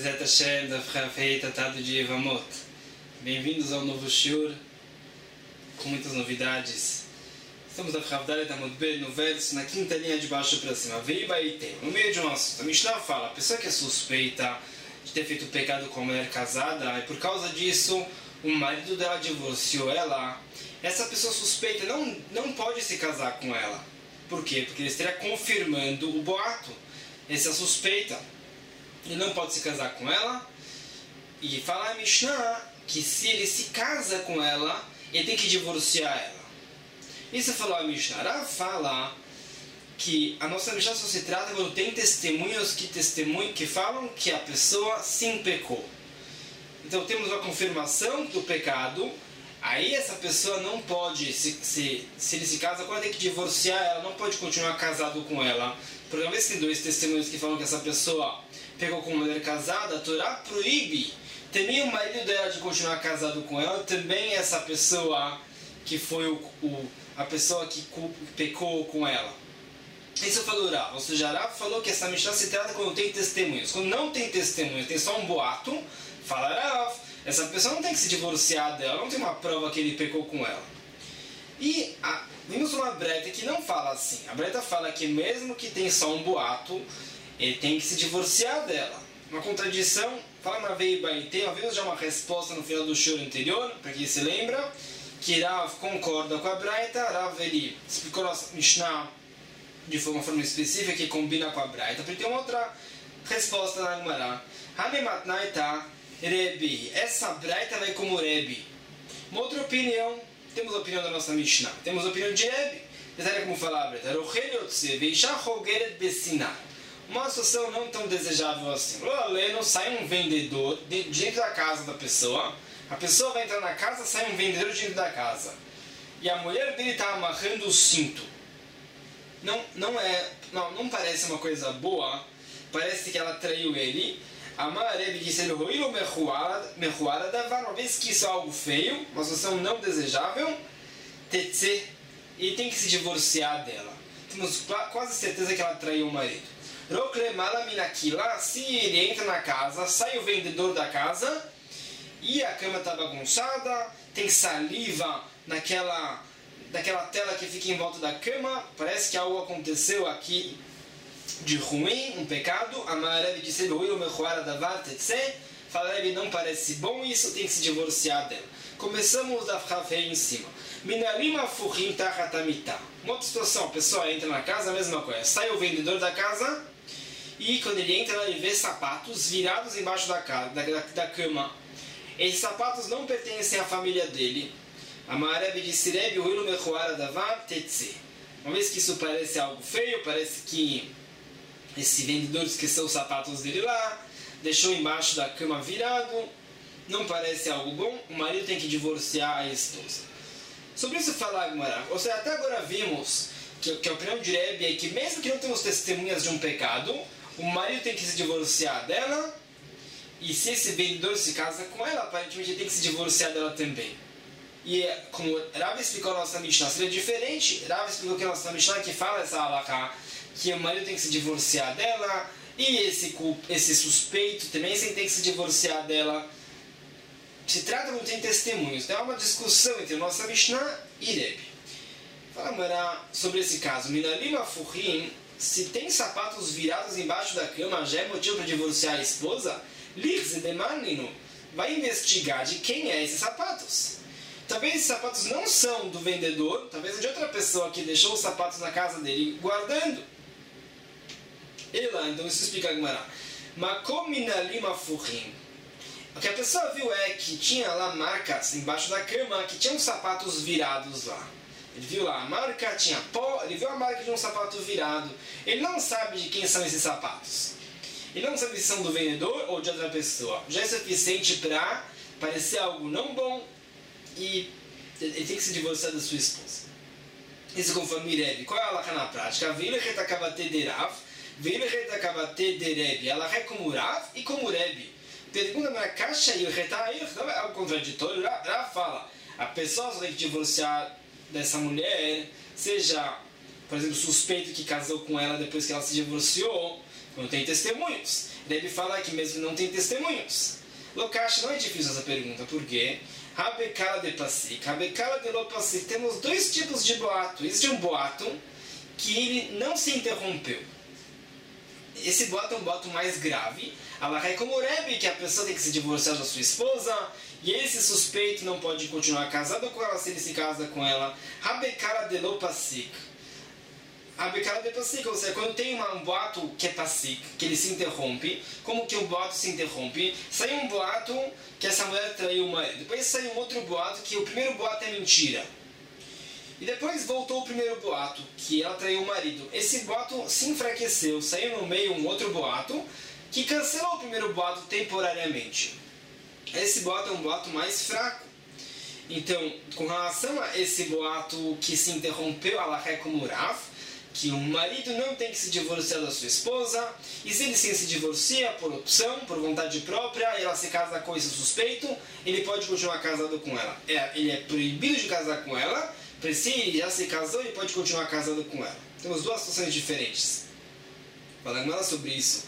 Bezat Hashem, da Frafei Tratado de Evamot. Bem-vindos ao novo shiur, com muitas novidades. Estamos na Fravdalha da Modbel, no verso, na quinta linha de baixo para cima. Veibaite, no meio de um assunto. A Mishnah fala, a pessoa que é suspeita de ter feito pecado com a mulher casada, e por causa disso, o marido dela divorciou ela, essa pessoa suspeita não pode se casar com ela. Por quê? Porque ele estaria confirmando o boato. Essa suspeita. Ele não pode se casar com ela. E fala a Mishnah que se ele se casa com ela, ele tem que divorciar ela. Isso falou a Mishnah. Rav fala que a nossa Mishnah só se trata quando tem testemunhos que falam que a pessoa sim pecou. Então temos uma confirmação do pecado. Aí essa pessoa não pode, se ele se casa com ela, tem que divorciar ela, não pode continuar casado com ela. Porque uma vez que tem dois testemunhos que falam que essa pessoa pegou com uma mulher casada, a Torá proíbe também o marido dela de continuar casado com ela, também essa pessoa que foi a pessoa que pecou com ela. Isso falou Rav, ou seja, Rav falou que essa Mishnah se trata quando tem testemunhos. Quando não tem testemunhos, tem só um boato, fala Rav, essa pessoa não tem que se divorciar dela, não tem uma prova que ele pecou com ela. E vimos uma breta que não fala assim. A breta fala que mesmo que tem só um boato, ele tem que se divorciar dela. Uma contradição, fala na Veibaite, vimos já uma resposta no final do show anterior, para quem se lembra, que Rav concorda com a breta, Rav ele explicou a Mishnah de uma forma específica que combina com a breta, porque tem uma outra resposta na Gemara. Hanematnaita Rebi, essa breta vai como Rebi. Uma outra opinião, temos a opinião da nossa Mishnah, temos a opinião de Rebi. Detalhe como fala a breta, uma situação não tão desejável assim. Não sai um vendedor dentro da casa da pessoa, a pessoa vai entrar na casa, sai um vendedor dentro da casa, e a mulher dele está amarrando o cinto. Não parece uma coisa boa, parece que ela traiu ele. Amar Rebi disse ele, uma vez que isso é algo feio, uma situação não desejável, tetse, e tem que se divorciar dela. Temos quase certeza que ela traiu o marido. Se ele entra na casa, sai o vendedor da casa, e a cama está bagunçada, tem saliva naquela tela que fica em volta da cama, parece que algo aconteceu aqui de ruim, um pecado. Amar Rebi disse fala Rebi, não parece bom isso, tem que se divorciar dela. Começamos da Frafei em cima. Uma outra situação, a pessoa entra na casa, a mesma coisa, sai o vendedor da casa, e quando ele entra ele vê sapatos virados embaixo da cama. Esses sapatos não pertencem à família dele. Amar Rebi disse Rebi, uma vez que isso parece algo feio, parece que esse vendedor esqueceu os sapatos dele lá, deixou embaixo da cama virado, não parece algo bom, o marido tem que divorciar a esposa. Sobre isso fala Agmará, ou seja, até agora vimos que a opinião de Rebi é que mesmo que não temos testemunhas de um pecado, o marido tem que se divorciar dela, e se esse vendedor se casa com ela, aparentemente ele tem que se divorciar dela também. E como Rav explicou a nossa Mishnah, seria diferente. Rav explicou que a nossa Mishnah que fala essa halakha, que o marido tem que se divorciar dela, e esse suspeito também tem que se divorciar dela. Se trata quando tem testemunhos. Então há uma discussão entre a nossa Mishnah e Rebi. Fala sobre esse caso. Minalim afurim, se tem sapatos virados embaixo da cama, já é motivo para divorciar a esposa? Lichze demanino, vai investigar de quem é esses sapatos. Talvez esses sapatos não são do vendedor, talvez é de outra pessoa que deixou os sapatos na casa dele guardando. E lá, então isso explica a Gemara. Makom minalim afurim. O que a pessoa viu é que tinha lá marcas embaixo da cama, que tinham sapatos virados lá. Ele viu lá a marca, tinha pó, ele viu a marca de um sapato virado. Ele não sabe de quem são esses sapatos. Ele não sabe se são do vendedor ou de outra pessoa. Já é suficiente para parecer algo não bom e ele tem que se divorciar da sua esposa. Isso conforme Rebi. Qual é a halakha na prática? Veilachet akavate de Rav, veilachet akavate de Rebi. A halakha é como Rav e como Rebi. Pergunta na caixa e não é algo contraditório. Rav fala, a pessoa só tem que divorciar dessa mulher, seja, por exemplo, suspeito que casou com ela depois que ela se divorciou, quando tem testemunhos. Deve falar que mesmo que não tem testemunhos. Lokash, não é difícil essa pergunta, por quê? Habekala de Pasik, Habekala de Lo Pasik. Temos dois tipos de boato. Existe um boato que ele não se interrompeu. Esse boato é um boato mais grave. Allah é como o Rebbe, que a pessoa tem que se divorciar da sua esposa, e esse suspeito não pode continuar casado com ela se ele se casa com ela. Habekala de Lo Pasik. Habekala de Pasik, ou seja, quando tem um boato que é Pasik, que ele se interrompe, como que o boato se interrompe? Sai um boato que essa mulher traiu o marido. Depois sai um outro boato que o primeiro boato é mentira. E depois voltou o primeiro boato, que ela traiu o marido. Esse boato se enfraqueceu, saiu no meio um outro boato, que cancelou o primeiro boato temporariamente. Esse boato é um boato mais fraco. Então, com relação a esse boato que se interrompeu, Allah é como Rav, que o marido não tem que se divorciar da sua esposa, e se ele sim se divorcia por opção, por vontade própria, e ela se casa com esse suspeito, ele pode continuar casado com ela. Ele é proibido de casar com ela, se ele já se casou, ele pode continuar casado com ela. Temos duas situações diferentes. Falando sobre isso.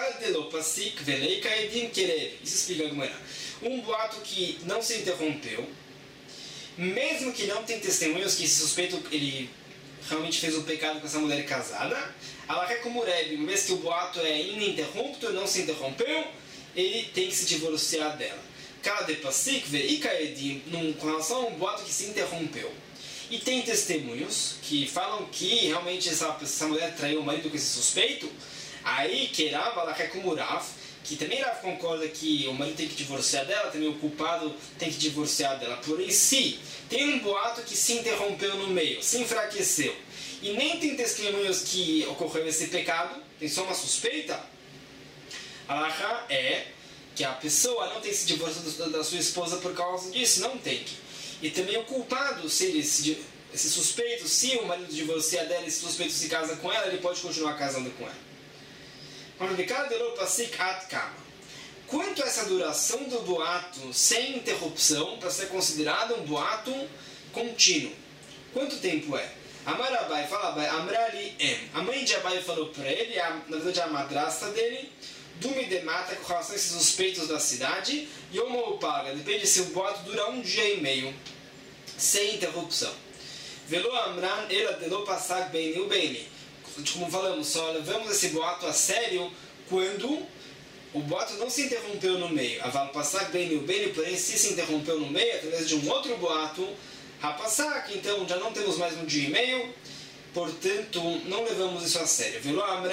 Isso explica como era. Um boato que não se interrompeu, mesmo que não tem testemunhos que esse suspeito ele realmente fez o pecado com essa mulher casada, ela é como o Rebbe, uma vez que o boato é ininterrupto, não se interrompeu, ele tem que se divorciar dela. Com relação a um boato que se interrompeu. E tem testemunhos que falam que realmente essa mulher traiu o marido com esse suspeito, aí que Rav, ela é como Rav, que também Rav concorda que o marido tem que divorciar dela, também o culpado tem que divorciar dela. Porém, se tem um boato que se interrompeu no meio, se enfraqueceu, e nem tem testemunhos que ocorreu esse pecado, tem só uma suspeita, a halakha é que a pessoa não tem que se divorciar da sua esposa por causa disso, não tem que. E também o culpado, esse suspeito, se o marido divorciar dela e esse suspeito se casa com ela, ele pode continuar casando com ela. Quanto a essa duração do boato sem interrupção, para ser considerado um boato contínuo, quanto tempo é? Amar Abai, fala Abai, Amrali Em. A mãe de Abai falou para ele, na verdade a madrasta dele, Dumi de mata com relação a esses suspeitos da cidade, e Yomo paga, depende se o boato dura 1 dia e meio, sem interrupção. Velo Amran, ela delo passar bem o bem. Como falamos, só levamos esse boato a sério quando o boato não se interrompeu no meio. Aval passar bem o bem, porém se interrompeu no meio através de um outro boato, Rapassak, então já não temos mais 1 dia e meio, portanto não levamos isso a sério.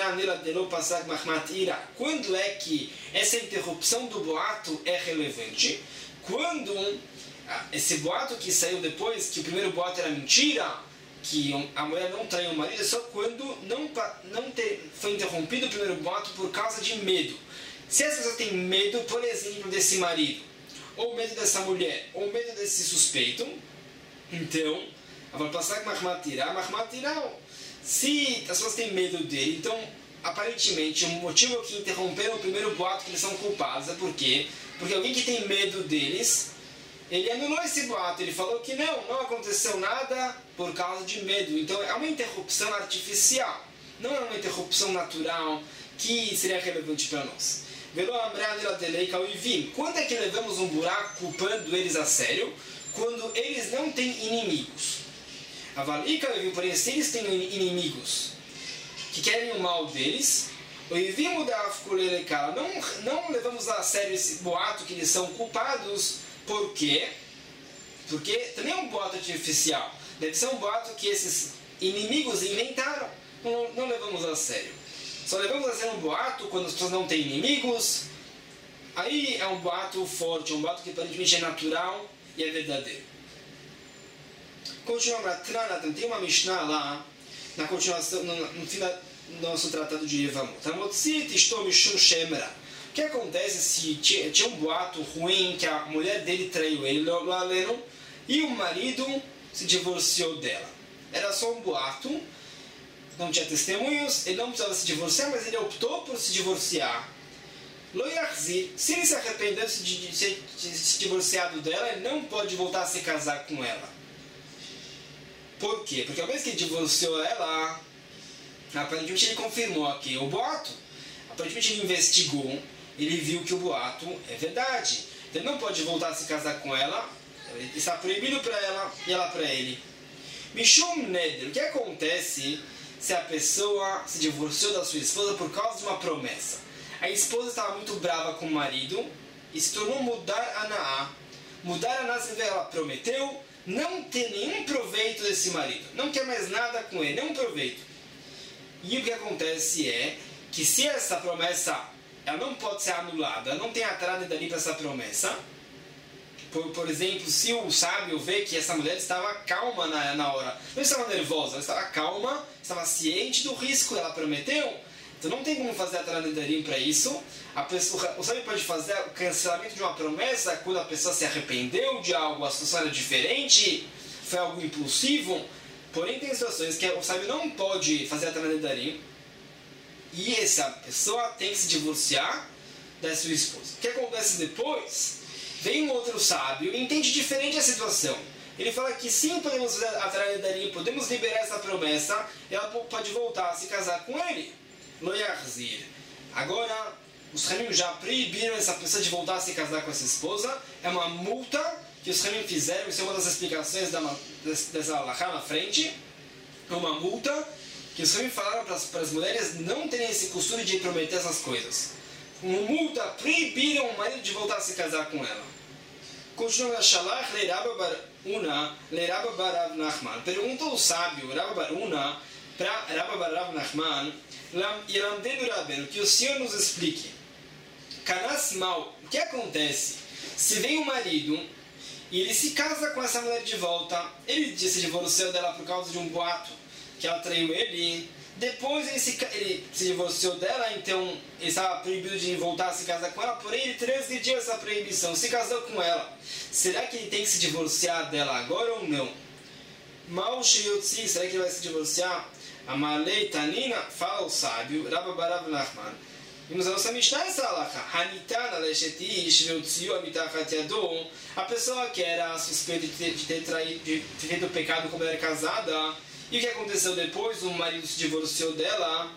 Quando é que essa interrupção do boato é relevante? Quando esse boato que saiu depois, que o primeiro boato era mentira, que a mulher não traiu o marido, é só quando foi interrompido o primeiro boato por causa de medo. Se essa pessoa tem medo, por exemplo, desse marido, ou medo dessa mulher, ou medo desse suspeito, então, vai passar com Mahmatirá. Se as pessoas têm medo dele, então, aparentemente, o motivo que interromperam o primeiro boato que eles são culpados é por quê? Porque alguém que tem medo deles, ele anulou esse boato, ele falou que não aconteceu nada por causa de medo. Então, é uma interrupção artificial, não é uma interrupção natural que seria relevante para nós. Quando é que levamos um buraco culpando eles a sério? Quando eles não têm inimigos. Porém, se eles têm inimigos que querem o mal deles, não levamos a sério esse boato que eles são culpados. Por quê? Porque também é um boato artificial. Deve ser um boato que esses inimigos inventaram. Não levamos a sério. Só levamos a sério um boato quando as pessoas não têm inimigos. Aí é um boato forte, um boato que aparentemente é natural e é verdadeiro. Continuamos tem uma Mishnah lá, na continuação, no fim do nosso tratado de Yevamot. O que acontece se tinha um boato ruim que a mulher dele traiu ele, e o marido se divorciou dela? Era só um boato, não tinha testemunhos, ele não precisava se divorciar, mas ele optou por se divorciar. Se ele se arrependeu de se divorciado dela, ele não pode voltar a se casar com ela. Por quê? Porque ao mesmo que ele divorciou ela, aparentemente ele confirmou aqui o boato. Aparentemente ele investigou, ele viu que o boato é verdade. Então ele não pode voltar a se casar com ela, ele está proibido para ela e ela para ele. Mishum Neder, o que acontece se a pessoa se divorciou da sua esposa por causa de uma promessa? A esposa estava muito brava com o marido e se tornou mudar anaá. Mudar anaá significa que ela prometeu não ter nenhum proveito desse marido, não quer mais nada com ele, nenhum proveito. E o que acontece é que se essa promessa ela não pode ser anulada, não tem atrás dali para essa promessa. Por exemplo, se o sábio vê que essa mulher estava calma na hora, não estava nervosa, ela estava calma, estava ciente do risco, ela prometeu, então não tem como fazer atrás para isso. O sábio pode fazer o cancelamento de uma promessa quando a pessoa se arrependeu de algo, a situação era diferente, foi algo impulsivo. Porém, tem situações que o sábio não pode fazer atrás e essa pessoa tem que se divorciar da sua esposa. O que acontece depois? Vem um outro sábio e entende diferente a situação. Ele fala que sim, podemos fazer atrás podemos liberar essa promessa, e ela pode voltar a se casar com ele. Lo yachzir. Agora, os Ramim já proibiram essa pessoa de voltar a se casar com essa esposa. É uma multa que os Ramim fizeram, isso é uma das explicações dessa alahá na frente. É uma multa que os Ramim falaram para as mulheres não terem esse costume de prometer essas coisas. Uma multa, proibiram o marido de voltar a se casar com ela. Continua a Shalach le Rabba bar Una le Rabba bar Rav Nachman. Perguntou o sábio Rabba bar Una para Rabba bar Rav Nachman, Yeramdenu Rabbeinu, que o Senhor nos explique. Canas mal, o que acontece? Se vem o marido e ele se casa com essa mulher de volta, ele se divorciou dela por causa de um boato, que ela traiu ele. Depois ele se divorciou dela, então ele estava proibido de voltar a se casar com ela, porém ele transgrediu essa proibição, se casou com ela. Será que ele tem que se divorciar dela agora ou não? Mal Shiyotzi, será que ele vai se divorciar? Amalei Tanina, fala o sábio, Rabba Barav Nachman. Vimos a nossa Mishnah essa alahá. Hanitana lesheti shveutziu amitachat yado. A pessoa que era suspeita de ter feito o pecado como ela era casada. E o que aconteceu depois? O marido se divorciou dela.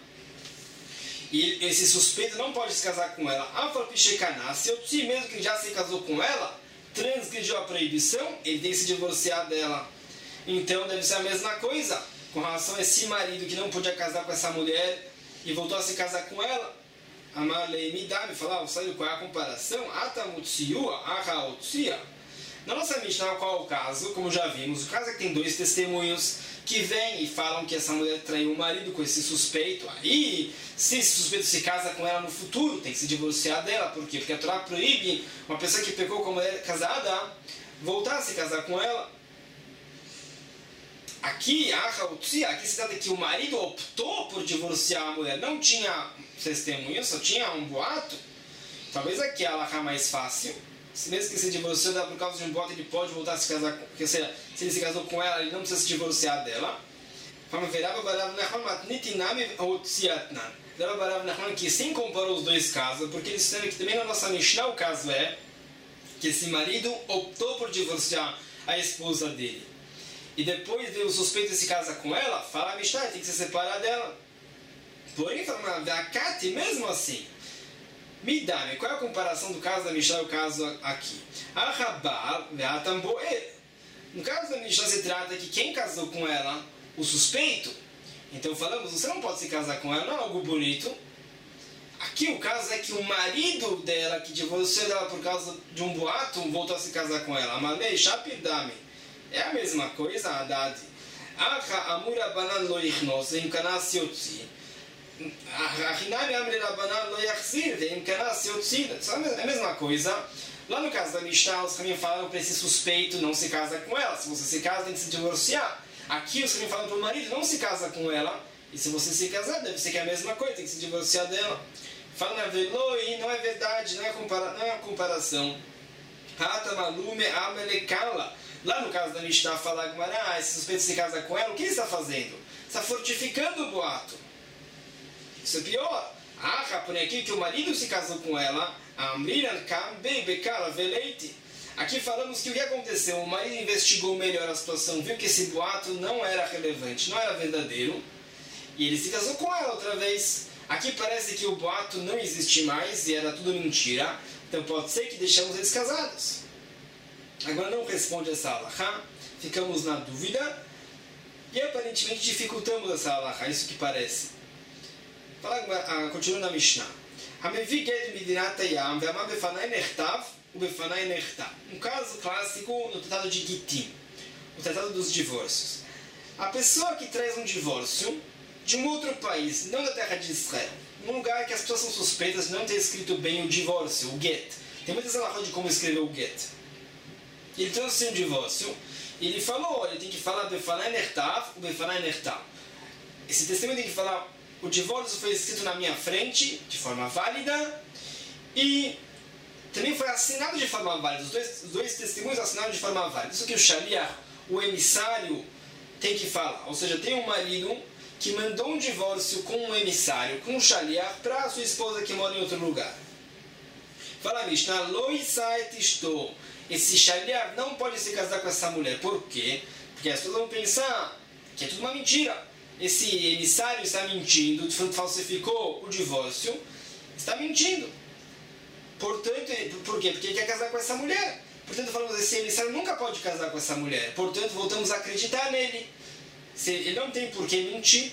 E esse suspeito não pode se casar com ela. Se eu disse mesmo que já se casou com ela, transgrediu a proibição, ele tem que se divorciar dela. Então deve ser a mesma coisa com relação a esse marido que não podia casar com essa mulher e voltou a se casar com ela. Amalei Midami falava, sabe qual é a comparação? Atamutsiua, Ahaotsia. Na nossa Mishnah, qual é o caso? Como já vimos, o caso é que tem dois testemunhos que vêm e falam que essa mulher traiu o marido com esse suspeito. Aí, se esse suspeito se casa com ela no futuro, tem que se divorciar dela. Por quê? Porque a Torá proíbe uma pessoa que pecou com uma mulher casada voltar a se casar com ela. Aqui se trata que o marido optou por divorciar a mulher. Não tinha testemunho, só tinha um boato. Talvez aqui a alahá mais fácil. Mesmo que se divorciou dela por causa de um boato, ele pode voltar a se casar com ela. Ou seja, se ele se casou com ela, ele não precisa se divorciar dela. Que sim comparou os dois casos, porque eles sabem que também na nossa Mishnah o caso é que esse marido optou por divorciar a esposa dele. E depois o suspeito se casa com ela, fala a Mishnah, tem que se separar dela. Porém, fala, mesmo assim, Midame, qual é a comparação do caso da Mishnah e o caso aqui? No caso da Mishnah se trata que quem casou com ela, o suspeito, então falamos, você não pode se casar com ela, não é algo bonito. Aqui o caso é que o marido dela, que divorciou dela por causa de um boato, voltou a se casar com ela. Amalei Shapirdame. É a mesma coisa, Haddad. Amura banan lo ichnos, encanas yotzi. Ahinami amre rabanan lo yachzir, encanas yotzi. É a mesma coisa. Lá no caso da Mishnah, os Ramim falaram para esse suspeito não se casa com ela. Se você se casa, tem que se divorciar. Aqui os Ramim falam para o marido não se casa com ela. E se você se casar, deve ser que é a mesma coisa, tem que se divorciar dela. Fala na Veloi, não é verdade, não é uma comparação. Hatamalume amelekala. Lá no caso da Mishnah, fala que esse suspeito se casa com ela, o que ele está fazendo? Está fortificando o boato. Isso é pior. Porém aqui que o marido se casou com ela, aqui falamos que o que aconteceu? O marido investigou melhor a situação, viu que esse boato não era relevante, não era verdadeiro, e ele se casou com ela outra vez. Aqui parece que o boato não existe mais e era tudo mentira. Então pode ser que deixamos eles casados. Agora não responde essa halakha. Ficamos na dúvida. E aparentemente dificultamos essa halakha. Isso que parece. Continua na Mishnah. Hamevi get midinat hayam ve'amar befanai nechtav ubefanai nechtav. Um caso clássico no Tratado de Gittin. O Tratado dos Divórcios. A pessoa que traz um divórcio de um outro país, não da terra de Israel, num lugar que as pessoas são suspeitas de não ter escrito bem o divórcio, o get. Tem muitas halachot de como escrever o get. Ele trouxe um divórcio e ele falou, olha, tem que falar befanai nechtav, befanai nechtav. Esse testemunho tem que falar, o divórcio foi escrito na minha frente, de forma válida, e também foi assinado de forma válida. Os dois testemunhos assinaram de forma válida. Isso que o shaliach, o emissário, tem que falar. Ou seja, tem um marido que mandou um divórcio com um emissário, com um shaliach, para a sua esposa que mora em outro lugar. Fala, Mishnah, lo isait ishto. Esse shaliach não pode se casar com essa mulher. Por quê? Porque as pessoas vão pensar que é tudo uma mentira. Esse emissário está mentindo, falsificou o divórcio, está mentindo. Portanto, por quê? Porque ele quer casar com essa mulher. Portanto, falamos, esse emissário nunca pode casar com essa mulher. Portanto, voltamos a acreditar nele. Ele não tem por que mentir.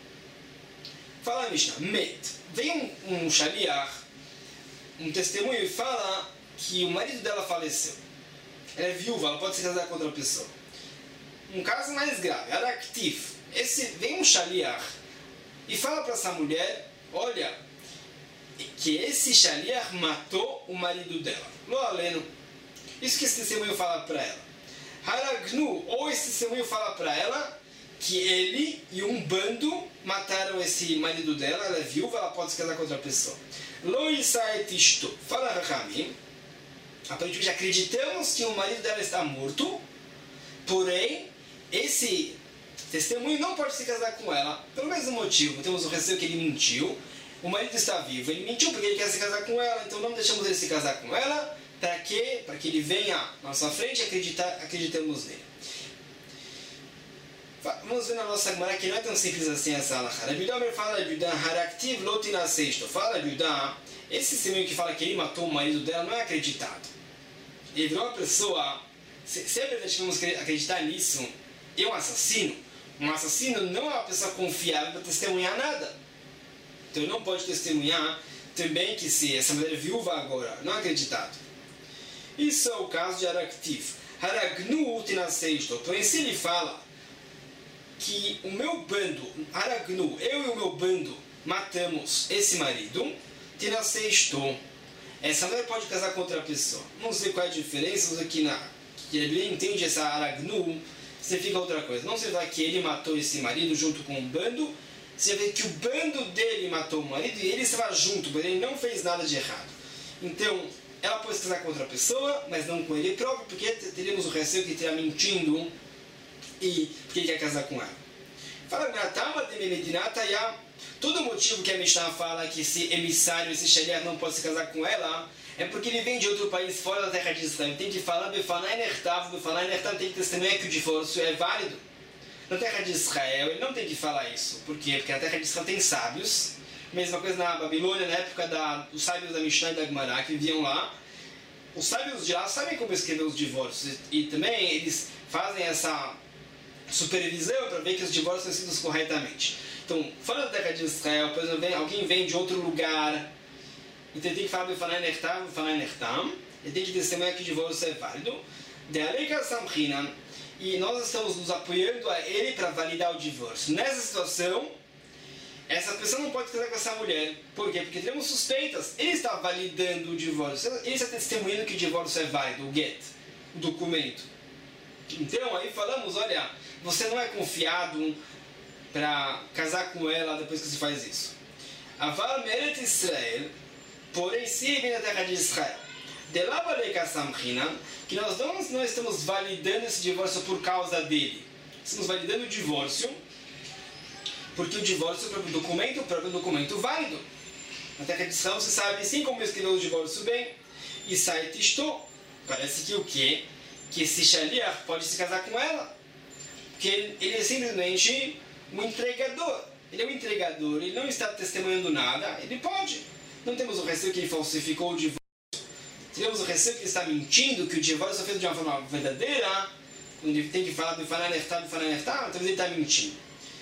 Fala, Mishnah, met. Vem um shaliach, um testemunho, e fala que o marido dela faleceu. Ela é viúva, ela pode se casar com outra pessoa. Um caso mais grave, araktif. Vem um shaliach e fala para essa mulher, olha, que esse shaliach matou o marido dela. Lo aleno. Isso que esse testemunho fala para ela. Haragnu, ou esse testemunho fala para ela que ele e um bando mataram esse marido dela, ela é viúva, ela pode se casar com outra pessoa. Lo isait ishto. Fala Rahamim, aparentemente acreditamos que o marido dela está morto, porém, esse testemunho não pode se casar com ela, pelo mesmo motivo. Temos o receio que ele mentiu, o marido está vivo, ele mentiu porque ele quer se casar com ela, então não deixamos ele se casar com ela. Para quê? Para que ele venha à nossa frente e acreditamos nele. Vamos ver na nossa Gemara que não é tão simples assim essa halakha. Rabi Yehuda fala, Rabi Yehuda, haraktiv lo tinaseisto. Fala, Rabi Yehuda, esse testemunho que fala que ele matou o marido dela não é acreditado. Ele virou uma pessoa, se é verdade que vamos acreditar nisso, é um assassino. Um assassino não é uma pessoa confiável para testemunhar nada. Então ele não pode testemunhar também que se essa mulher é viúva agora, não é acreditado. Isso é o caso de Araktiv. Haragnu tinaseisto. Porém, se ele fala que o meu bando, Haragnu, eu e o meu bando matamos esse marido, tinaseisto. Essa mulher pode casar com outra pessoa. Vamos ver qual é a diferença. Vamos aqui que ele entende essa Haragnu, significa outra coisa. Não se vai que ele matou esse marido junto com um bando, você vê que o bando dele matou o marido e ele estava junto, mas ele não fez nada de errado. Então, ela pode se casar com outra pessoa, mas não com ele próprio, porque teríamos o receio que ele estaria mentindo e porque ele quer casar com ela. Fala, todo motivo que a Mishnah fala que esse emissário, esse shaliach não pode se casar com ela, é porque ele vem de outro país fora da terra de Israel. Tem que falar, befanai nechtav, tem que testemunhar que o divórcio é válido. Na terra de Israel, ele não tem que falar isso. Por quê? Porque na terra de Israel tem sábios. Mesma coisa na Babilônia, na época dos sábios da Mishnah e da Gemara, que viviam lá. Os sábios de lá sabem como escrever os divórcios. E também eles fazem essa supervisão para ver que os divórcios são escritos corretamente. Então, fora da terra de Israel, por exemplo, alguém vem de outro lugar, então ele tem que falar befanai nechtam, ele tem que testemunhar que o divórcio é válido. E nós estamos nos apoiando a ele para validar o divórcio. Nessa situação, essa pessoa não pode casar com essa mulher. Por quê? Porque teremos suspeitas. Ele está validando o divórcio. Ele está testemunhando que o divórcio é válido, o get, o documento. Então, aí falamos, olha, você não é confiado para casar com ela depois que você faz isso. Aval meret Israel, porém, se ele vem da terra de Israel, que nós não estamos validando esse divórcio por causa dele. Estamos validando o divórcio porque o divórcio é o próprio documento válido. Na terra de Israel, você sabe, assim como escreveu o divórcio bem, e sai tishto, parece que o quê? Que esse shaliach pode se casar com ela. Porque ele é simplesmente um entregador. ele é um entregador, ele não está testemunhando nada, ele pode. Não temos o receio que ele falsificou o divórcio. Temos o receio que ele está mentindo, que o divórcio é feito de uma forma verdadeira, quando ele tem que falar do Fananertar, talvez ele está mentindo.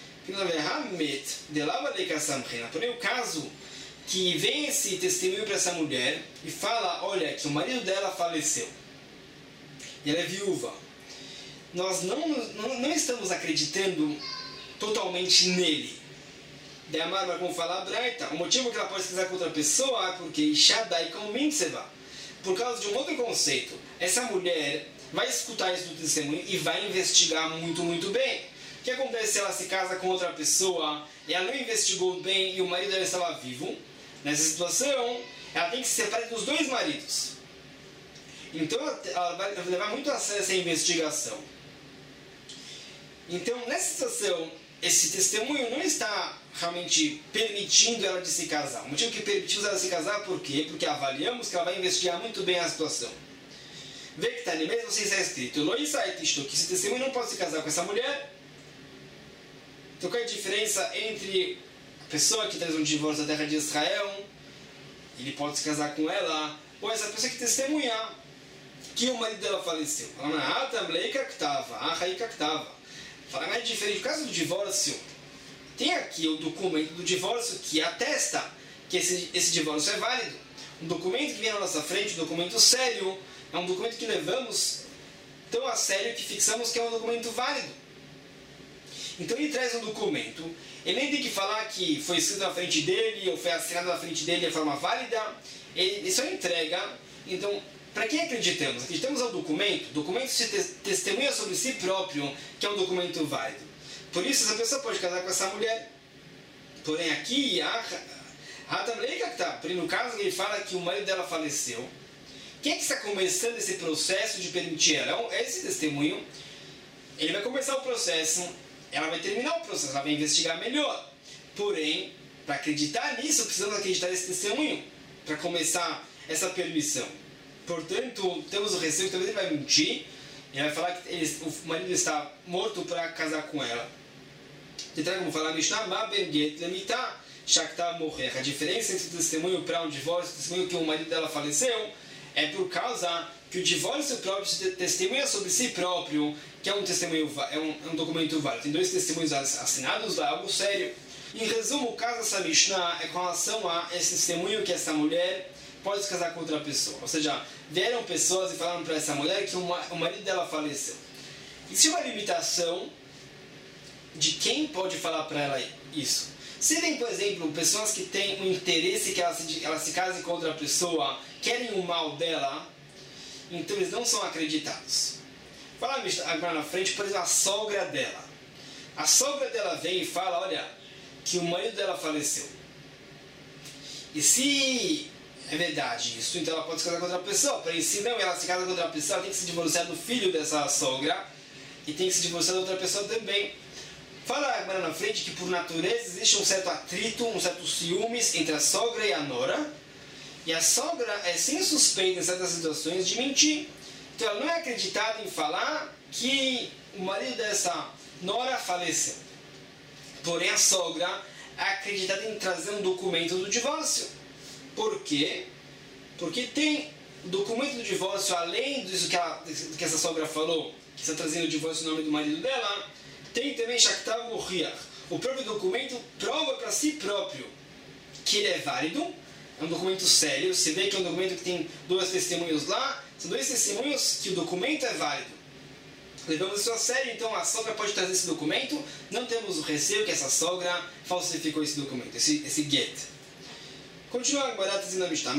Porém, o caso que vem esse testemunho para essa mulher e fala, olha, que o marido dela faleceu e ela é viúva, nós não estamos acreditando totalmente nele. De amar, como fala a Braita, o motivo que ela pode se casar com outra pessoa é porque Ishadai com Mintseva, por causa de um outro conceito. Essa mulher vai escutar isso do testemunho e vai investigar muito, muito bem. O que acontece se ela se casa com outra pessoa e ela não investigou bem e o marido dela estava vivo? Nessa situação, ela tem que se separar dos dois maridos. Então, ela vai levar muito a sério essa investigação. Então, nessa situação, esse testemunho não está realmente permitindo ela de se casar. O motivo que permitimos ela se casar, por quê? Porque avaliamos que ela vai investigar muito bem a situação. Vê que está ali mesmo, assim está escrito, que esse testemunho não pode se casar com essa mulher. Então qual é a diferença entre a pessoa que traz um divórcio da terra de Israel, ele pode se casar com ela, ou essa pessoa que testemunha que o marido dela faleceu? Fala, mas é diferente. No caso do divórcio, tem aqui o documento do divórcio que atesta que esse divórcio é válido. Um documento que vem na nossa frente, um documento sério, é um documento que levamos tão a sério que fixamos que é um documento válido. Então ele traz um documento, ele nem tem que falar que foi escrito na frente dele ou foi assinado na frente dele de forma válida, ele só entrega. Então, para quem acreditamos? Acreditamos ao documento, o documento se testemunha sobre si próprio que é um documento válido. Por isso, essa pessoa pode casar com essa mulher. Porém, aqui, porém, no caso, ele fala que o marido dela faleceu. Quem é que está começando esse processo de permitir ela? Esse testemunho, ele vai começar o processo, ela vai terminar o processo, ela vai investigar melhor. Porém, para acreditar nisso, precisamos acreditar nesse testemunho, para começar essa permissão. Portanto, temos o receio que talvez ele vai mentir, ele vai falar que o marido está morto para casar com ela. Então, como fala a Mishnah, a diferença entre o testemunho para um divórcio e o testemunho que o marido dela faleceu é por causa que o divórcio próprio se testemunha sobre si próprio, que é um testemunho, é um documento válido. Tem dois testemunhos assinados lá, algo sério. Em resumo, o caso dessa Mishnah é com relação a esse testemunho que essa mulher pode se casar com outra pessoa. Ou seja, vieram pessoas e falaram para essa mulher que o marido dela faleceu. Existe uma limitação de quem pode falar para ela isso. Se vem, por exemplo, pessoas que têm um interesse que ela se case com outra pessoa, querem o mal dela, então eles não são acreditados. Fala agora na frente, por exemplo, a sogra dela. A sogra dela vem e fala, olha, que o marido dela faleceu. E se é verdade isso, então ela pode se casar com outra pessoa. Porém, se não, ela se casa com outra pessoa, ela tem que se divorciar do filho dessa sogra e tem que se divorciar de outra pessoa também. Fala agora na frente que por natureza existe um certo atrito, um certo ciúmes entre a sogra e a nora. E a sogra é sem suspeita em certas situações de mentir. Então ela não é acreditada em falar que o marido dessa nora faleceu. Porém a sogra é acreditada em trazer um documento do divórcio. Por quê? Porque tem o documento do divórcio, além disso que essa sogra falou, que está trazendo o divórcio no nome do marido dela, tem também Shaktav Moriach. O próprio documento prova para si próprio que ele é válido. É um documento sério. Você vê que é um documento que tem dois testemunhos lá. São dois testemunhos que o documento é válido. Levamos isso a sério, então a sogra pode trazer esse documento. Não temos o receio que essa sogra falsificou esse documento, esse get. Continua agora dizendo a Mishnah.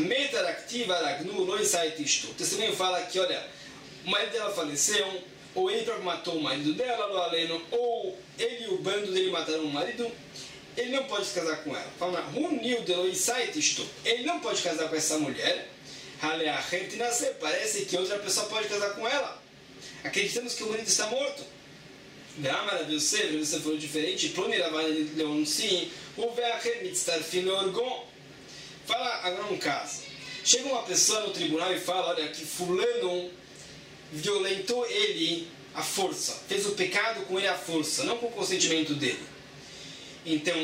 O testemunho fala que, olha, o marido dela faleceu, ou ele próprio matou o marido dela, ou ele e o bando dele mataram o marido, ele não pode se casar com ela. Fala, ele não pode casar com essa mulher. Parece que outra pessoa pode casar com ela. Acreditamos que o marido está morto. Você falou diferente. Fala agora um caso. Chega uma pessoa no tribunal e fala, olha, que fulano violentou ele à força, fez o pecado com ele à força, não com o consentimento dele. Então,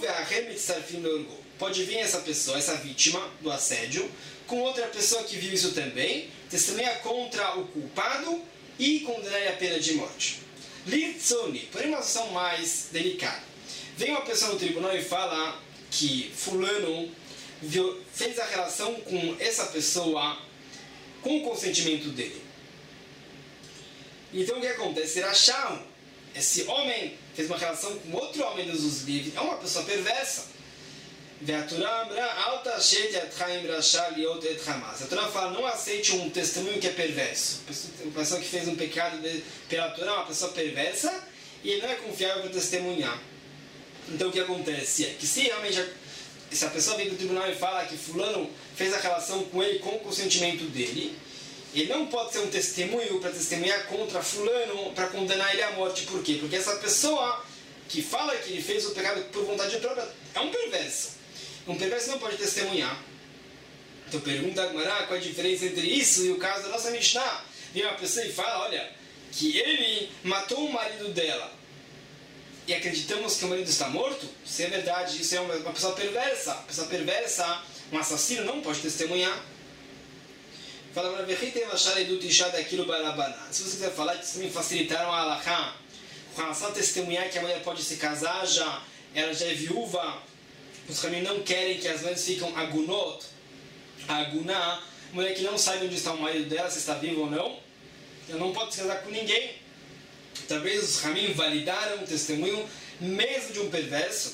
pode vir essa pessoa, essa vítima do assédio, com outra pessoa que viu isso também, testemunha contra o culpado e condenar a pena de morte. Litzoni, porém uma situação mais delicada. Vem uma pessoa no tribunal e fala que fulano fez a relação com essa pessoa com o consentimento dele. Então o que acontece? Racham, esse homem fez uma relação com outro homem dos usos livres, é uma pessoa perversa. A Torá fala, não aceite um testemunho que é perverso. Uma pessoa que fez um pecado pela Torá é uma pessoa perversa e ele não é confiável para testemunhar. Então o que acontece é que se realmente a pessoa vem para o tribunal e fala que fulano fez a relação com ele com o consentimento dele, ele não pode ser um testemunho para testemunhar contra fulano, para condenar ele à morte. Por quê? Porque essa pessoa que fala que ele fez o pecado por vontade própria é um perverso. Um perverso não pode testemunhar. Então pergunta a Agmará qual a diferença entre isso e o caso da nossa Mishnah. Vem uma pessoa e fala, olha, que ele matou o marido dela. E acreditamos que o marido está morto? Se é verdade, isso é uma pessoa perversa. Uma pessoa perversa, um assassino, não pode testemunhar. Fala, se você quiser falar que também facilitaram a halakha, com relação a testemunhar que a mulher pode se casar, ela já é viúva, os Ramim não querem que as mulheres ficam agunot, aguná, mulher que não sabe onde está o marido dela, se está vivo ou não, ela não pode se casar com ninguém. Talvez os Ramim validaram o testemunho mesmo de um perverso.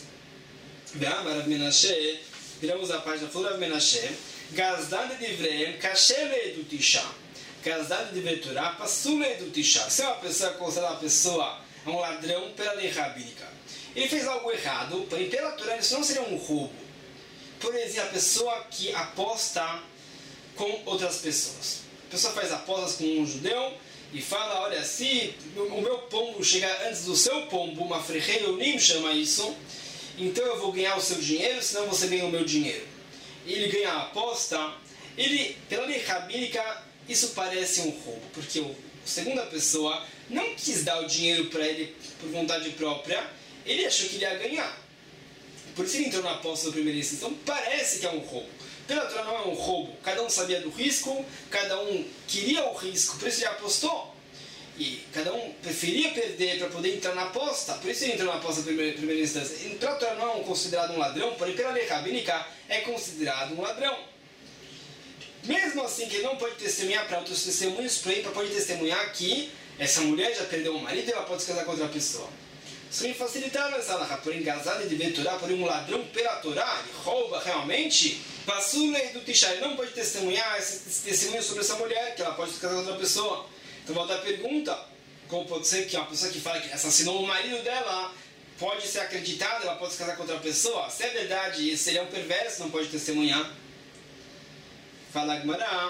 Viramos a página, falou Rav Menashe, Gazdan de Divreim, Kashele do Tisha. Gazdan de Divreturá, Passule do Tisha. Se é uma pessoa considerada uma pessoa, um ladrão pela lei rabínica, ele fez algo errado, porém pela Torá isso não seria um roubo. Por exemplo, a pessoa que aposta com outras pessoas. A pessoa faz apostas com um judeu e fala, olha, se o meu pombo chegar antes do seu pombo, uma frecheionim chama isso, então eu vou ganhar o seu dinheiro, senão você ganha o meu dinheiro. Ele ganha a aposta, pela lei rabínica, isso parece um roubo, porque a segunda pessoa não quis dar o dinheiro para ele por vontade própria, ele achou que ele ia ganhar. Por isso ele entrou na aposta da primeira instância. Então parece que é um roubo. Pela Torá não é um roubo. Cada um sabia do risco, cada um queria o risco, por isso ele apostou. E cada um preferia perder para poder entrar na aposta, por isso ele entrou na aposta da primeira instância. Pela Torá não é considerado um ladrão, porém pela lei rabínica é considerado um ladrão. Mesmo assim, que ele não pode testemunhar para outros testemunhos, para pode testemunhar que essa mulher já perdeu um marido e ela pode se casar com outra pessoa. Isso me facilitava essa halakha, porém, casado de ver Torá, porém um ladrão pela Torá, ele rouba realmente, passou a lei do Tisha, ele não pode testemunhar esse testemunho sobre essa mulher, que ela pode se casar com outra pessoa. Então volta a pergunta, como pode ser que uma pessoa que fala que assassinou o marido dela pode ser acreditada, ela pode se casar com outra pessoa? Se é verdade, se ele é um perverso, não pode testemunhar. Fala Agmará,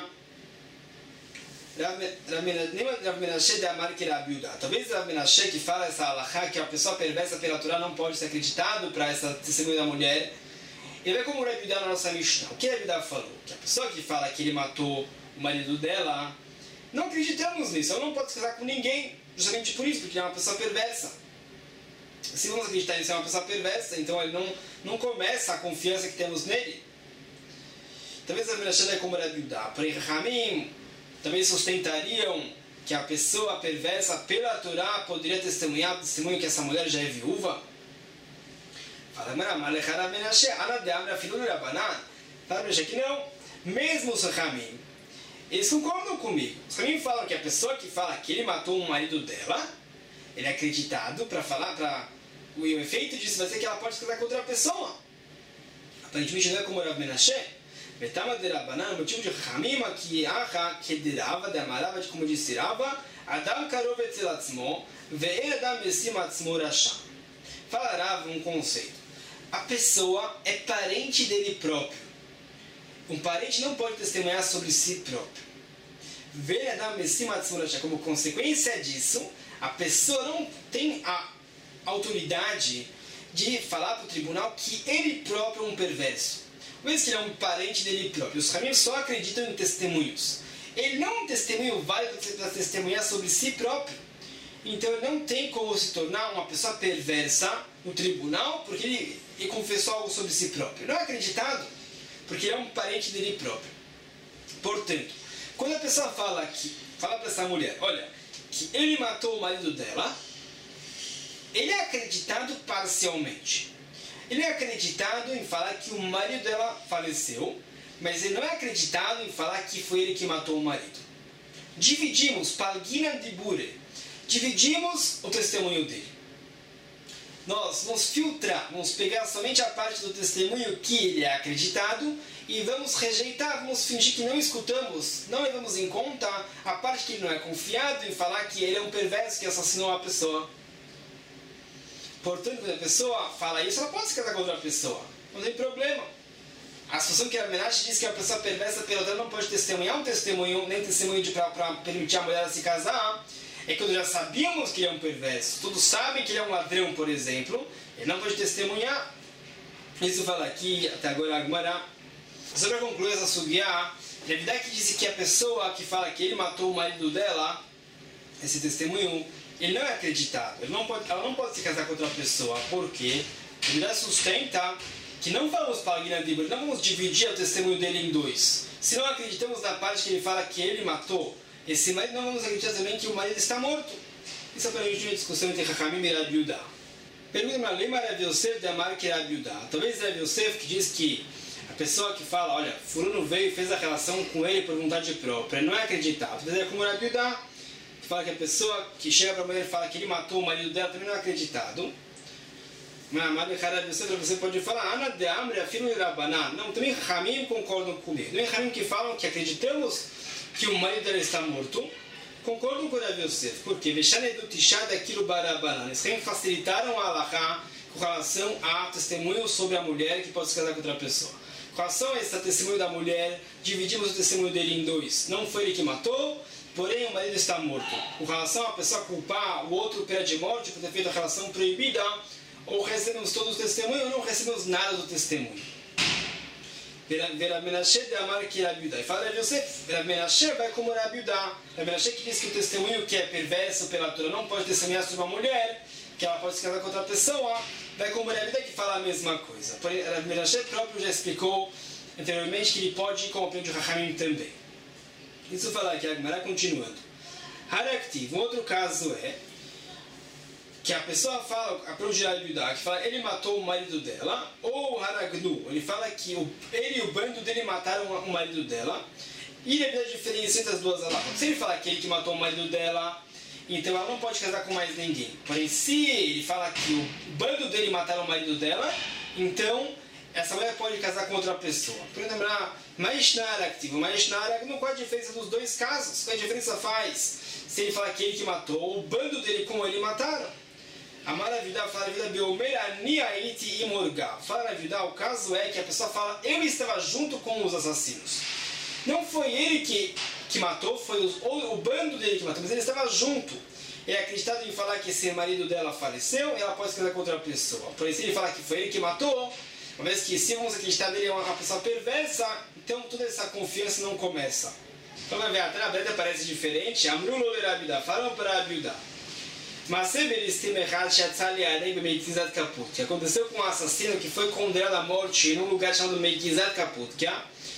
Rav Menashe de Amar que Rabi Yehuda. Talvez Rav Menashe que fala essa halakha, que a pessoa perversa pela Torá não pode ser acreditado para essa testemunha da mulher. Ele vai como Rabi Yehuda na nossa Mishnah. O que Rabi Yehuda falou? Que a pessoa que fala que ele matou o marido dela, não acreditamos nisso, ela não pode se casar com ninguém, justamente por isso, porque é uma pessoa perversa. Se vamos acreditar nisso, é uma pessoa perversa, então ele não começa a confiança que temos nele. Talvez Rav Menashe é como Rabi Yehuda, porém Ramim também sustentariam que a pessoa perversa pela Torá poderia testemunhar o testemunho que essa mulher já é viúva? Fala, Rav Menashe, que não, mesmo os Ramim, eles concordam comigo. Os Ramim falam que a pessoa que fala que ele matou o marido dela, ele é acreditado para falar, o efeito disso vai ser que ela pode se casar com outra pessoa. Aparentemente não é como Rav Menashe. Betama de Rabanan, o motivo de Hamima que acha que derava, de amarava, de como disse Rava, Adam karov etzel atzmo, ve'er adam mesim atzmo rasha. Fala Rava um conceito. A pessoa é parente dele próprio. Um parente não pode testemunhar sobre si próprio. Ve'er adam mesim atzmo rasha. Como consequência disso, a pessoa não tem a autoridade de falar para o tribunal que ele próprio é um perverso. Vez que ele é um parente dele próprio. Os Ramim só acreditam em testemunhos. Ele não é um testemunho válido para testemunhar sobre si próprio. então ele não tem como se tornar uma pessoa perversa no tribunal, porque ele confessou algo sobre si próprio. Não é acreditado, porque ele é um parente dele próprio. Portanto, quando a pessoa fala para essa mulher, olha, que ele matou o marido dela, ele é acreditado parcialmente. Ele é acreditado em falar que o marido dela faleceu, mas ele não é acreditado em falar que foi ele que matou o marido. Dividimos, palgina de bure, dividimos o testemunho dele. Nós vamos filtrar, vamos pegar somente a parte do testemunho que ele é acreditado e vamos rejeitar, vamos fingir que não escutamos, não levamos em conta a parte que ele não é confiado em falar que ele é um perverso que assassinou a pessoa. Portanto, quando a pessoa fala isso, ela pode se casar com outra pessoa, não tem problema. A situação que a Menashe diz que a pessoa perversa pela outra não pode testemunhar um testemunho, nem testemunho para permitir a mulher a se casar, é quando já sabíamos que ele é um perverso, todos sabem que ele é um ladrão, por exemplo, ele não pode testemunhar. Isso fala aqui, até agora a Gemara. Só para concluir essa sugiá, Revidá que disse que a pessoa que fala que ele matou o marido dela, esse testemunho, ele não é acreditado, ela não pode se casar com outra pessoa, porque Revidá sustenta que não vamos para não vamos dividir o testemunho dele em dois. Se não acreditamos na parte que ele fala que ele matou esse marido, não vamos acreditar também que o marido está morto. Isso é para a gente uma discussão entre Chachamim e Rabi Yudá. Pergunta-me, lembra Rabi Yosef de Amar que Rabi Yudá? Talvez Rabi Yosef que diz que a pessoa que fala, olha, fulano veio e fez a relação com ele por vontade própria, não é acreditado. Talvez é como Rabi Yudá, que fala que a pessoa que chega para a mulher e fala que ele matou o marido dela também não é acreditado. Mas você pode falar, Ana de Amre, afirma Rabaná. Não, também Ramim concordam comigo. Também Ramim que falam que acreditamos que o marido dela está morto, concordam com Rabi Yosef. Por quê? Eles facilitaram a Alahá com relação a testemunho sobre a mulher que pode se casar com outra pessoa. Com relação a esse testemunho da mulher, dividimos o testemunho dele em dois. Não foi ele que matou, porém o marido está morto. Com relação a pessoa culpar o outro pena de morte por ter feito a relação proibida, ou recebemos todo o testemunho ou não recebemos nada do testemunho. Rabi Menashe de Amar que Rabi Yudá. E fala Rabi Yosef, Rabi Menashe vai como Rabi Yudá. Rabi Menashe que diz que o testemunho que é perverso pela Torá não pode testemunhar sobre uma mulher, que ela pode se casar com outra pessoa, vai como Rabi Yudá que fala a mesma coisa. Porém, Rabi Menashe próprio já explicou anteriormente que ele pode ir como aprende o Chachamim também. Isso fala aqui, a Gemara continuando. Haraktiv, um outro caso é que a pessoa fala, a progenitora de Yudá, que fala ele matou o marido dela, ou Haragnu, ele fala que ele e o bando dele mataram o marido dela, e ele vê a diferença entre as duas alahot. Se ele falar que ele que matou o marido dela, então ela não pode casar com mais ninguém. Porém, se ele fala que o bando dele mataram o marido dela, então essa mulher pode casar com outra pessoa. Por lembrar, qual a diferença dos dois casos? Qual a diferença faz se ele falar que ele que matou, o bando dele como ele mataram? A maravilha fala a vida Beomeraniaiti imorga. Fala a vida, o caso é que a pessoa fala, eu estava junto com os assassinos. Não foi ele que matou, foi o bando dele que matou, mas ele estava junto. É acreditado em falar que esse marido dela faleceu, ela pode se casar com outra pessoa. Por isso ele fala que foi ele que matou, uma vez que se vamos acreditar nele é uma pessoa perversa, então toda essa confiança não começa. Então vai ver, a Breda parece diferente. Amrulo lerabida, falam para a Bilda. Mas que aconteceu com um assassino que foi condenado à morte em um lugar chamado Meikizat Kaputka.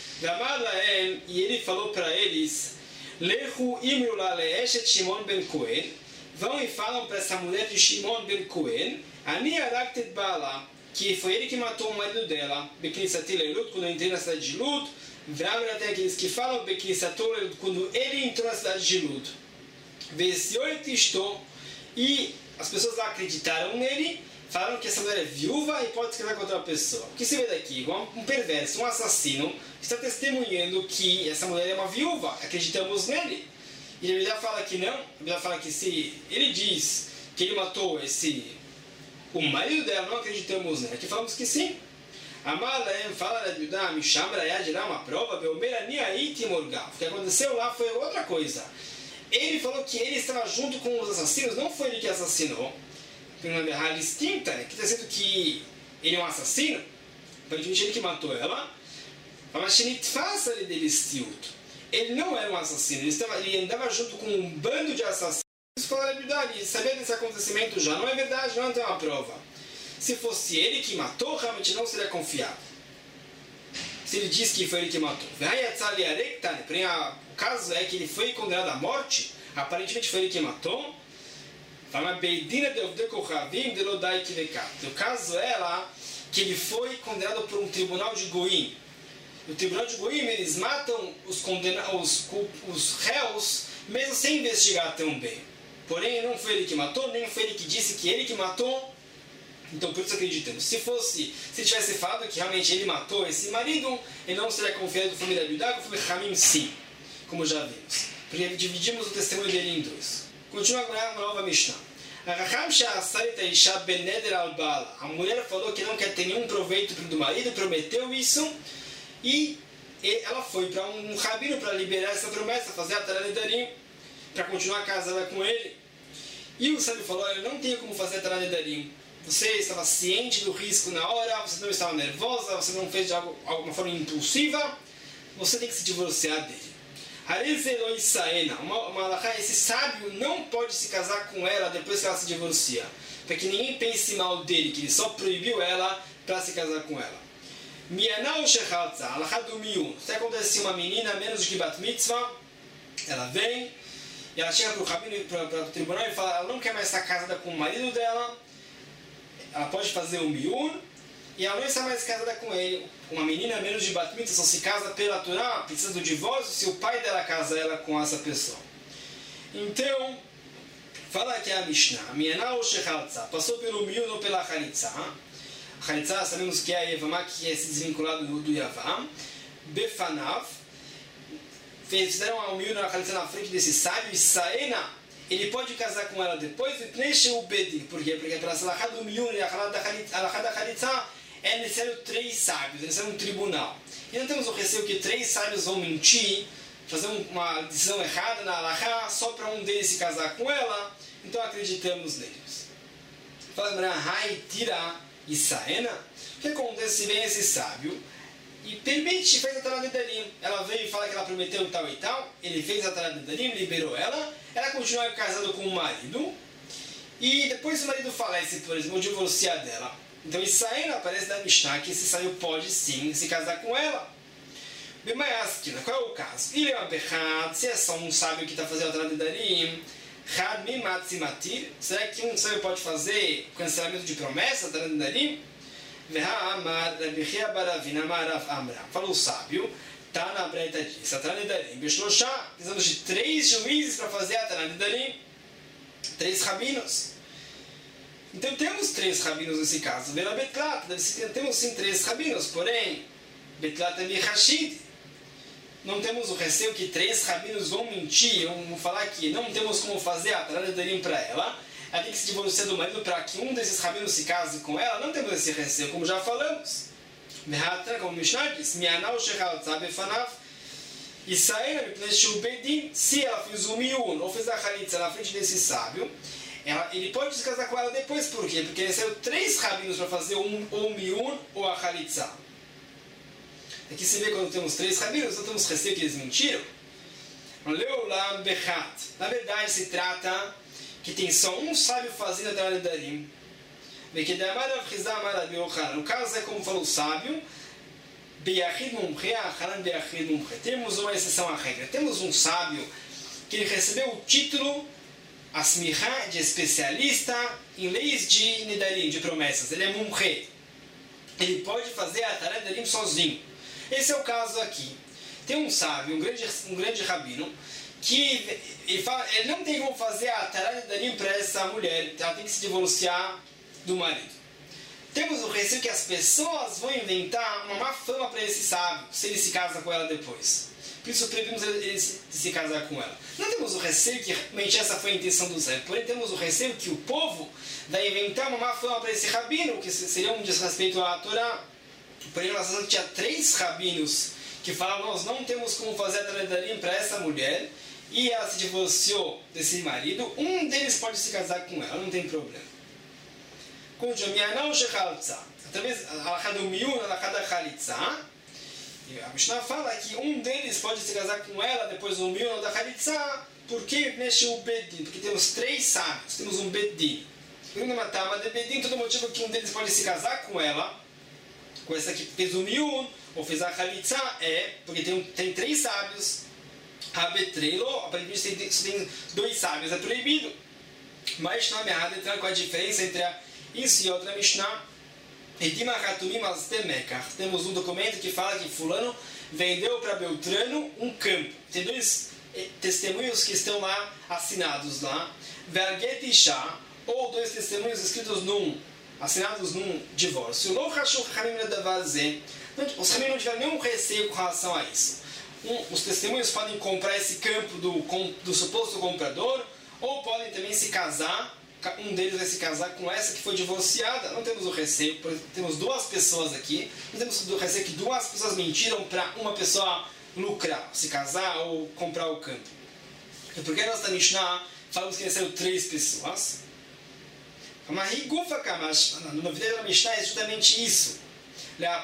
E ele falou para eles: Lechu imrula leeshet Shimon ben Cohen. Vão e falam para essa mulher de Shimon ben Cohen, Ani araktet bala, que foi ele que matou o marido dela. Beknisati leilut, quando eu entrei na cidade de Lut. Vramra tem aqueles que falam Beknisatou leilut, quando ele entrou na cidade de Lut. Vesioit estou. E as pessoas lá acreditaram nele, falaram que essa mulher é viúva e pode se casar com outra pessoa. O que se vê daqui? Igual um perverso, um assassino, está testemunhando que essa mulher é uma viúva. Acreditamos nele. E ele já fala que não. Ele já fala que se ele diz que ele matou o marido dela, não acreditamos nele. Aqui falamos que sim. Amalem fala da Yudá, me chama para gerar uma prova. O que aconteceu lá foi outra coisa. Ele falou que ele estava junto com os assassinos, não foi ele que assassinou. Pergunta distinta, que está dizendo que ele é um assassino, aparentemente ele que matou ela. Mas ele não era um assassino, ele andava junto com um bando de assassinos Fala a verdade, saber desse acontecimento já não é verdade, não tem uma prova. Se fosse ele que matou, realmente não seria confiável. Se ele diz que foi ele que matou. O caso é que ele foi condenado à morte, aparentemente foi ele que matou. O caso é lá que ele foi condenado por um tribunal de Goim. No tribunal de Goim eles matam os réus mesmo sem investigar tão bem. Porém não foi ele que matou, nem foi ele que disse que ele que matou. Então por isso acreditamos. Se tivesse falado que realmente ele matou esse marido, ele não seria confiado com a família Yudá, com a família Hamim sim, como já vimos. Porque dividimos o testemunho dele em dois. Continua agora uma nova Mishnah. A mulher falou que não quer ter nenhum proveito do marido, prometeu isso, e ela foi para um rabino para liberar essa promessa, fazer a Taranedarim, para continuar casada com ele. E o sábio falou, eu não tenho como fazer a Taranedarim. Você estava ciente do risco na hora, você não estava nervosa, você não fez de alguma forma impulsiva, você tem que se divorciar dele. Esse sábio não pode se casar com ela depois que ela se divorcia, para que ninguém pense mal dele, que ele só proibiu ela para se casar com ela. Se acontece uma menina menos de bat mitzvah, ela vem e ela chega para o rabino, para o tribunal e fala, ela não quer mais estar casada com o marido dela, ela pode fazer um miun e ela não está mais casada com ele. Uma menina menos de bat mitzvah só se casa pela Torá, precisa do divórcio se o pai dela casa ela com essa pessoa. Então, fala aqui a Mishnah, passou pelo miun ou pela chalitza. A chalitza sabemos que é a Yevamá, que é se desvinculado do Yavam. Befanav, fizeram um miun na chalitza na frente desse sábio, e Saena, ele pode casar com ela depois, por quê? Porque para a halachá do miun e a halachá da chalitza é necessário 3 sábios, é necessário um tribunal. E não temos o receio que 3 sábios vão mentir, fazer uma decisão errada na halachá, só para um deles se casar com ela, então acreditamos neles. Fala, Rai, Tira e Saena, o que acontece se vem esse sábio e permite, fez a Taranedarim, ela veio e fala que ela prometeu e tal, ele fez a Taranedarim, liberou ela continua casada com o marido, e depois o marido falece, por exemplo, divorciar dela. Então Isaína aparece na Mishnah que esse sábio pode sim se casar com ela. Bemayaskina, qual é o caso? Ele é uma berrad, se é só um sábio que está fazendo a Taranedarim, Had mimat simatir, será que um sábio pode fazer cancelamento de promessa, Taranedarim? Falou o sábio, tá na breita disso, a Taranedarim, Beshloshá, precisamos de 3 juízes para fazer a Taranedarim, 3 rabinos. Então temos 3 rabinos nesse caso. Vera Betlat, temos sim 3 rabinos, porém, Betlat é Mihashid. Não temos o receio que 3 rabinos vão mentir, vão falar que não temos como fazer a Taranedarim para ela. Ela tem que se divorciar do marido para que um desses rabinos se case com ela. Não temos esse receio, como já falamos. Como Mishnah diz, se ela fez o miun ou fez a chalitza na frente desse sábio, ele pode se casar com ela depois. Por quê? Porque ele saiu 3 rabinos para fazer ou o miun ou a chalitza. Aqui se vê quando temos 3 rabinos, não temos receio que eles mentiram. Na verdade se trata que tem só um sábio fazendo a Taranedarim. No caso é como falou o sábio, temos uma exceção à regra. Temos um sábio que ele recebeu o título Asmihá de especialista em leis de Nedarim, de promessas. Ele é mumche. Ele pode fazer a Taranedarim sozinho. Esse é o caso aqui. Tem um sábio, um grande rabino, que ele não tem como fazer a Taranedarim para essa mulher. Ela tem que se divorciar do marido. Temos o receio que as pessoas vão inventar uma má fama para esse sábio, se ele se casa com ela depois. Por isso proibimos ele de se casar com ela. Não temos o receio que realmente essa foi a intenção do sábio, porém temos o receio que o povo vai inventar uma má fama para esse rabino, que seria um desrespeito à Torá. Porém, nós tinha 3 rabinos que falavam, nós não temos como fazer a Taranedarim para essa mulher, e ela se divorciou desse marido, um deles pode se casar com ela, não tem problema. Com o Jamianão Shechaltza, através da Miun, da Chalitza, E a Mishnah fala que um deles pode se casar com ela depois do miúno da Khalitsa. Por que mexe o Bedin? Porque temos 3 sábios, temos um Bedin. Segundo uma Tama de Bedin, todo motivo que um deles pode se casar com ela, com essa que fez o miúno, ou fez a Khalitsa, é porque tem 3 sábios. Abetrelo, aparentemente tem 2 sábios, é proibido. Mas não é errado entrar com a diferença entre isso e outra Mishnah. Temos um documento que fala que fulano vendeu para Beltrano um campo. Tem 2 testemunhos que estão lá, assinados lá. Ou 2 testemunhos escritos assinados num divórcio. Os Ramim não tiveram nenhum receio com relação a isso. Os testemunhos podem comprar esse campo do suposto comprador, ou podem também se casar. Um deles vai se casar com essa que foi divorciada. Não temos o receio, temos 2 pessoas aqui. Não temos o receio que 2 pessoas mentiram para uma pessoa lucrar, se casar ou comprar o campo. E por que nós na Mishnah falamos que nasceram 3 pessoas? Na novidade da Mishnah é justamente isso. Na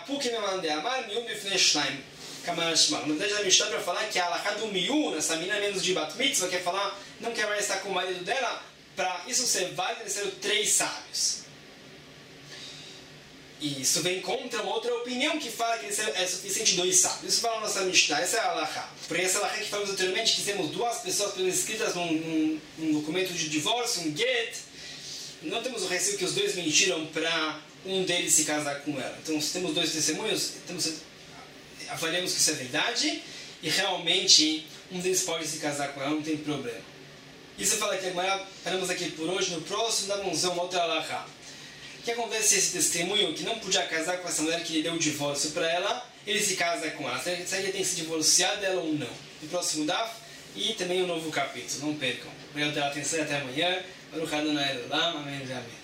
verdade, a Mishnah para falar que a alahá do miúno, essa menina menos de bat mitzvah, quer falar, não quer mais estar com o marido dela, para isso ser válido, necessário 3 sábios. E isso vem contra uma outra opinião que fala que é suficiente 2 sábios. Isso fala a nossa Mishnah, essa é a alahá. Porque essa alahá que falamos anteriormente, que temos 2 pessoas escritas num documento de divórcio, um get, não temos o receio que os 2 mentiram para um deles se casar com ela. Então, se temos 2 testemunhos, avaliamos que isso é verdade e realmente um deles pode se casar com ela, não tem problema. Isso fala que agora paramos aqui por hoje. No próximo vamos ver uma outra alahá. O que acontece se esse testemunho que não podia casar com essa mulher que deu o divórcio para ela, ele se casa com ela? Será que ele tem que se divorciar dela ou não? No próximo daf e também um novo capítulo. Não percam. Obrigado pela atenção e até amanhã. Baruch Adonai Elolam. Amém.